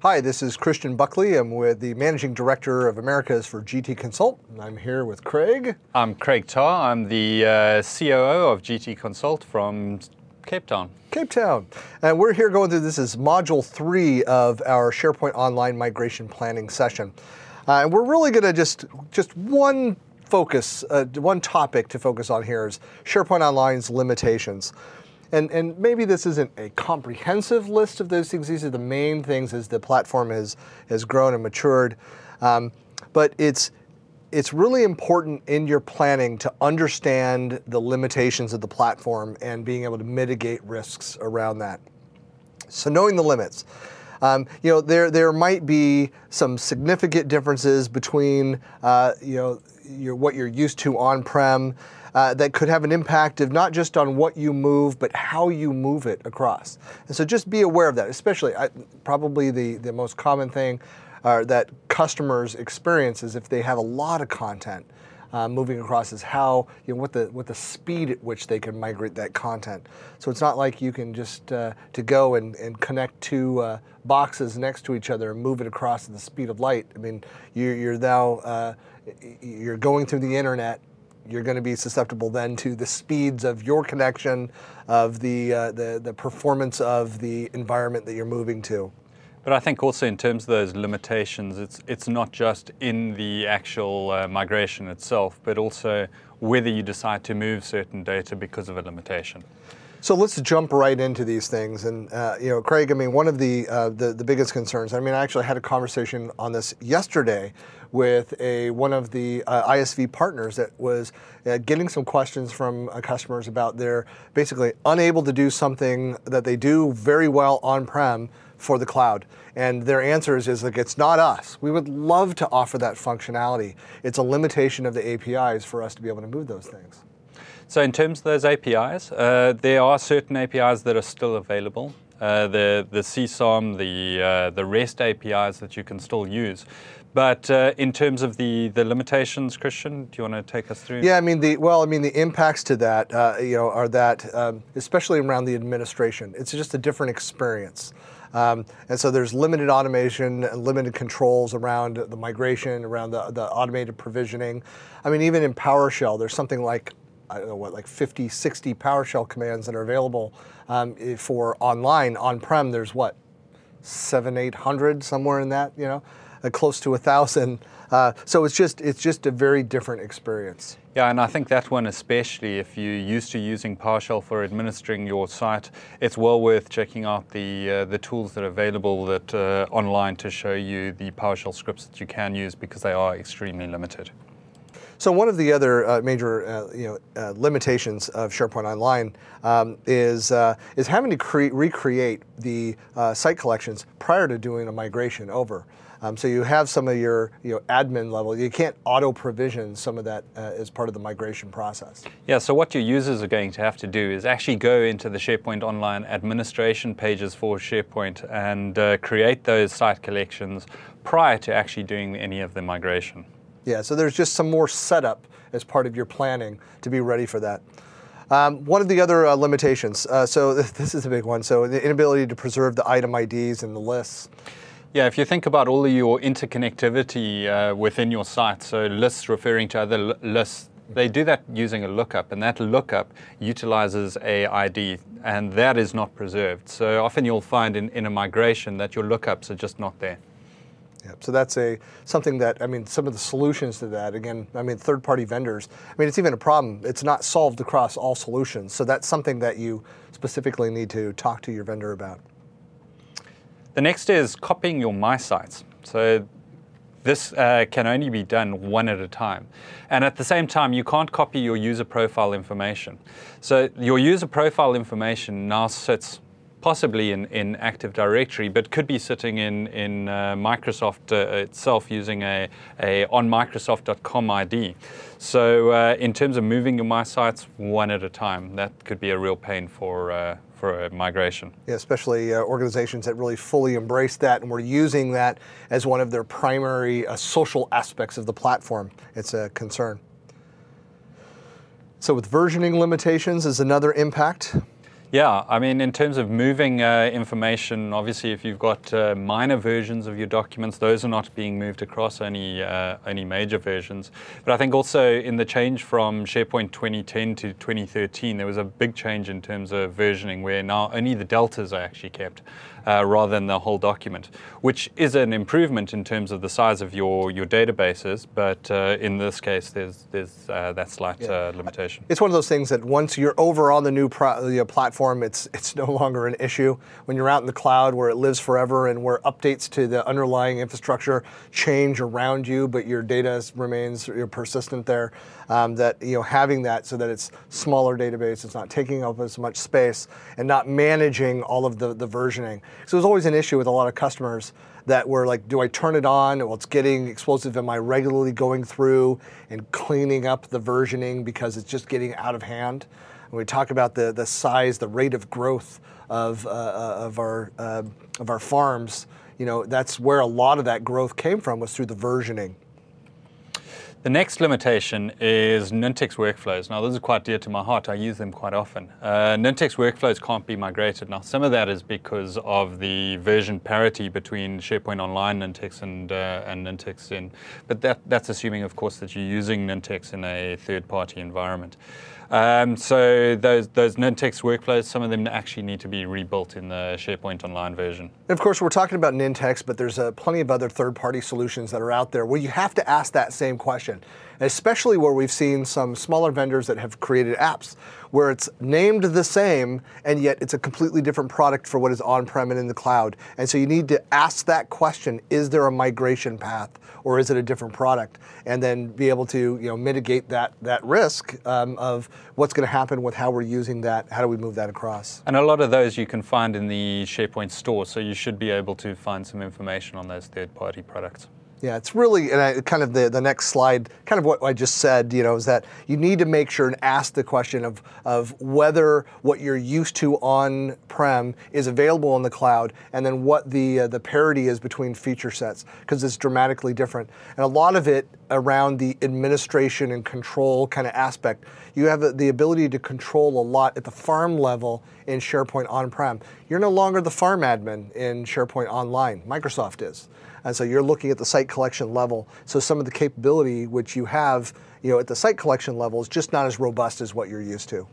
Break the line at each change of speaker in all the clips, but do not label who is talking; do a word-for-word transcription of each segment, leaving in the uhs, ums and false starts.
Hi, this is Christian Buckley. I'm with the Managing Director of Americas for G T Consult, and I'm here with Craig.
I'm Craig Tarr. I'm the uh, C O O of G T Consult from Cape Town.
Cape Town. And we're here going through, this is module three of our SharePoint Online migration planning session. Uh, and we're really going to just, just one focus, uh, one topic to focus on here is SharePoint Online's limitations. And, and maybe this isn't a comprehensive list of those things. These are the main things as the platform has, has grown and matured. Um, but it's, it's really important in your planning to understand the limitations of the platform and being able to mitigate risks around that. So knowing the limits. Um, you know, there, there might be some significant differences between uh, you know, your, what you're used to on-prem. Uh, that could have an impact of not just on what you move, but how you move it across. And so just be aware of that, especially I, probably the, the most common thing uh, that customers experience is if they have a lot of content uh, moving across is how, you know, what the, what the speed at which they can migrate that content. So it's not like you can just uh, to go and, and connect two uh, boxes next to each other and move it across at the speed of light. I mean, you're, you're now, uh, you're going through the internet. You're going to be susceptible then to the speeds of your connection, of the, uh, the, the performance of the environment that you're moving to.
But I think also in terms of those limitations, it's, it's not just in the actual uh, migration itself, but also whether you decide to move certain data because of a limitation.
So let's jump right into these things. And uh, you know, Craig, I mean, one of the, uh, the the biggest concerns. I mean, I actually had a conversation on this yesterday with a one of the uh, I S V partners that was uh, getting some questions from uh, customers about they're basically unable to do something that they do very well on-prem for the cloud. And their answers is like, it's not us. We would love to offer that functionality. It's a limitation of the A P Is for us to be able to move those things.
So in terms of those A P Is, uh, there are certain A P Is that are still available. Uh, the the C SOM, the uh, the REST A P Is that you can still use. But uh, in terms of the, the limitations, Christian, do you want to take us through?
Yeah, I mean the well, I mean the impacts to that, uh, you know, are that um, especially around the administration. It's just a different experience. Um, and so there's limited automation and limited controls around the migration, around the, the automated provisioning. I mean, even in PowerShell, there's something like, I don't know what, like fifty, sixty PowerShell commands that are available um, for online. On-prem, there's what, seven, eight hundred, somewhere in that, you know, uh, close to a thousand. Uh, so it's just, it's just a very different experience.
Yeah, and I think that one especially, if you're used to using PowerShell for administering your site, it's well worth checking out the uh, the tools that are available that uh, online to show you the PowerShell scripts that you can use because they are extremely limited.
So one of the other uh, major uh, you know, uh, limitations of SharePoint Online um, is, uh, is having to cre recreate the uh, site collections prior to doing a migration over. Um, so you have some of your you know, admin level. You can't auto-provision some of that uh, as part of the migration process.
Yeah, so what your users are going to have to do is actually go into the SharePoint Online administration pages for SharePoint and uh, create those site collections prior to actually doing any of the migration.
Yeah, so there's just some more setup as part of your planning to be ready for that. Um, one of the other uh, limitations, uh, so this is a big one, so the inability to preserve the item I Ds and the lists.
Yeah, if you think about all of your interconnectivity uh, within your site, so lists referring to other lists, they do that using a lookup, and that lookup utilizes a I D, and that is not preserved. So often you'll find in, in a migration that your lookups are just not there.
Yeah, so that's a something that, I mean, some of the solutions to that, again, I mean, third-party vendors, I mean, it's even a problem. It's not solved across all solutions. So that's something that you specifically need to talk to your vendor about.
The next is copying your My Sites. So this uh, can only be done one at a time. And at the same time, you can't copy your user profile information. So your user profile information now sits possibly in, in Active Directory, but could be sitting in, in uh, Microsoft uh, itself using a, a on Microsoft dot com I D. So uh, in terms of moving your My Sites one at a time, that could be a real pain for, uh, for a migration.
Yeah, especially uh, organizations that really fully embrace that and were using that as one of their primary uh, social aspects of the platform. It's a concern. So with versioning limitations is another impact.
Yeah, I mean, in terms of moving uh, information, obviously, if you've got uh, minor versions of your documents, those are not being moved across, only uh, only major versions. But I think also in the change from SharePoint twenty ten to twenty thirteen, there was a big change in terms of versioning, where now only the deltas are actually kept, uh, rather than the whole document, which is an improvement in terms of the size of your your databases. But uh, in this case, there's there's uh, that slight
yeah.
uh, limitation.
It's one of those things that once you're over on the new pro the platform, it's it's no longer an issue. When you're out in the cloud where it lives forever and where updates to the underlying infrastructure change around you, but your data remains you're persistent there, um, that you know having that so that it's smaller database, it's not taking up as much space, and not managing all of the, the versioning. So there's always an issue with a lot of customers that were like, do I turn it on? Well, it's getting explosive. Am I regularly going through and cleaning up the versioning because it's just getting out of hand? When we talk about the the size, the rate of growth of uh, of our uh, of our farms, you know, that's where a lot of that growth came from, was through the versioning.
The next limitation is Nintex workflows. Now, this is quite dear to my heart. I use them quite often. Uh, Nintex workflows can't be migrated. Now, some of that is because of the version parity between SharePoint Online Nintex and uh, and Nintex in, but that that's assuming, of course, that you're using Nintex in a third-party environment. Um, so those those Nintex workflows, some of them actually need to be rebuilt in the SharePoint Online version.
And of course, we're talking about Nintex, but there's uh, plenty of other third-party solutions that are out there where you have to ask that same question, especially where we've seen some smaller vendors that have created apps where it's named the same, and yet it's a completely different product for what is on-prem and in the cloud. And so you need to ask that question, is there a migration path, or is it a different product? And then be able to you know, mitigate that, that risk um, of what's going to happen with how we're using that, how do we move that across?
And a lot of those you can find in the SharePoint store, so you should be able to find some information on those third-party products.
Yeah, it's really, and I, kind of the, the next slide, kind of what I just said, you know, is that you need to make sure and ask the question of, of whether what you're used to on-prem is available in the cloud, and then what the, uh, the parity is between feature sets, because it's dramatically different. And a lot of it around the administration and control kind of aspect. You have the ability to control a lot at the farm level in SharePoint on-prem. You're no longer the farm admin in SharePoint Online. Microsoft is. And so you're looking at the site collection level. So some of the capability which you have, you know, at the site collection level is just not as robust as what you're used to.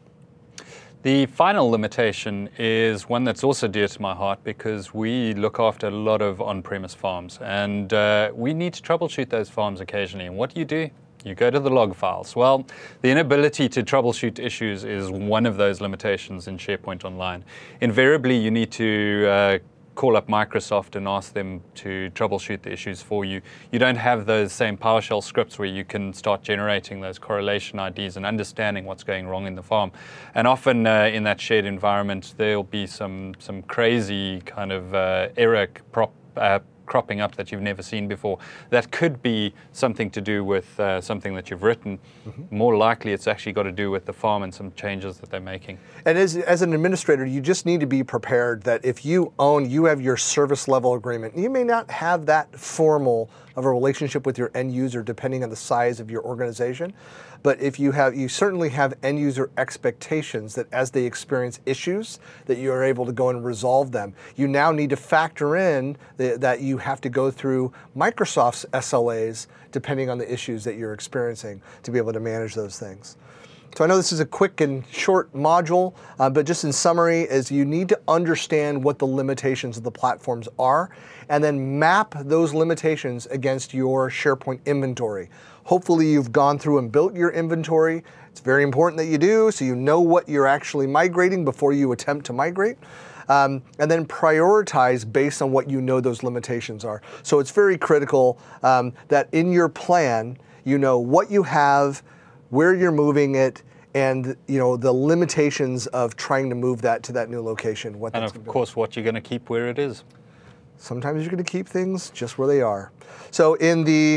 The final limitation is one that's also dear to my heart, because we look after a lot of on-premise farms, and uh, we need to troubleshoot those farms occasionally. And what do you do? You go to the log files. Well, the inability to troubleshoot issues is one of those limitations in SharePoint Online. Invariably, you need to uh, call up Microsoft and ask them to troubleshoot the issues for you. You don't have those same PowerShell scripts where you can start generating those correlation I Ds and understanding what's going wrong in the farm. And often uh, in that shared environment, there'll be some some crazy kind of uh, error prop, uh, cropping up that you've never seen before. That could be something to do with uh, something that you've written. Mm-hmm. More likely, it's actually got to do with the farm and some changes that they're making.
And as, as an administrator, you just need to be prepared that if you own, you have your service level agreement. You may not have that formal of a relationship with your end user depending on the size of your organization. But if you have, you certainly have end user expectations that as they experience issues, that you are able to go and resolve them. You now need to factor in the, that you have to go through Microsoft's S L As depending on the issues that you're experiencing to be able to manage those things. So I know this is a quick and short module, uh, but just in summary is you need to understand what the limitations of the platforms are, and then map those limitations against your SharePoint inventory. Hopefully you've gone through and built your inventory. It's very important that you do, so you know what you're actually migrating before you attempt to migrate. Um, and then prioritize based on what you know those limitations are. So it's very critical um, that in your plan, you know what you have, where you're moving it, and you know the limitations of trying to move that to that new location. What
and
that's
of course, what you're going to keep where it is.
Sometimes you're going to keep things just where they are. So in the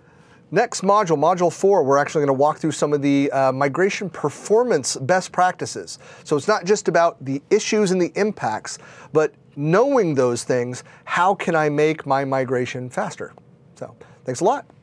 next module, module four, we're actually going to walk through some of the uh, migration performance best practices. So it's not just about the issues and the impacts, but knowing those things, how can I make my migration faster? So thanks a lot.